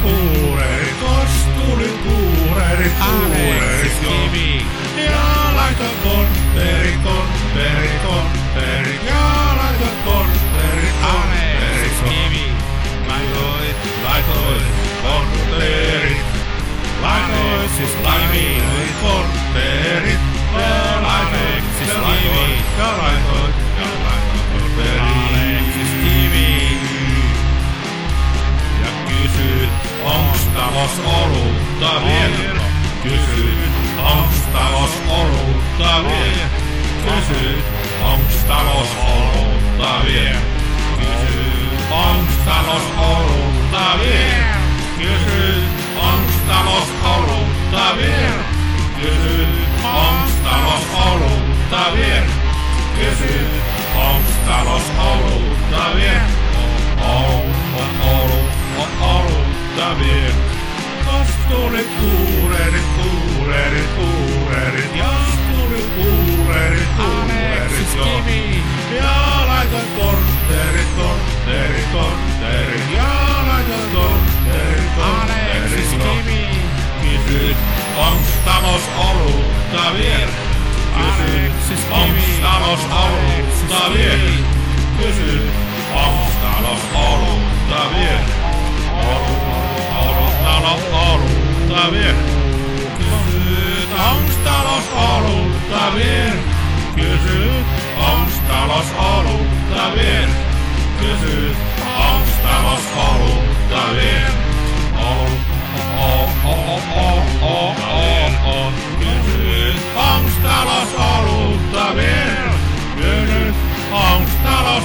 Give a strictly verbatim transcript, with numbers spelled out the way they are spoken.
kuurerit, kostuli kuurerit, kuurerit jo. Ja laita kortteeri, kortteeri, kortteeri, ja laita kortteeri, kortteeri jo. Laitoit, laitoit kortteerit, laitoit siis laitoit kortteerit, ja laitoit siis laitoit, ja laitoit, ja laitoit kortteerit. Ja kysyt, onks talos olutta vielä? Kysyt, onks talos olutta vielä? Kysyt, onks talos olutta vielä? Kysyt, onks talos olutta vielä? Kysyt, onks talos olutta vielä? Kysyt, onks talos olutta vielä? Kysyt, onks talos olutta vielä? On, on ollut, on olutta vielä. Kostulit kuurerit, kuurerit, kuurerit, kostulit kuurerit, kuurerit, jo. Ja laitan kortteerit, kortteerit, kortteerit, ja laitan kortteerit, kortteerit, jo. Kysyt, onks talos olutta vielä? Kysyt, onks talos olutta vielä? Kysyt, onks talos olutta vielä? Olut, talos olutta vielä? Kysyt, onks talos olutta vielä? Kysyt, onks talos olutta vielä? Kysyt, onks talos olutta vielä? Olut, o, o, o, o, o, o, o. Kysyt, onks talos olutta vielä? Kysyt, onks talos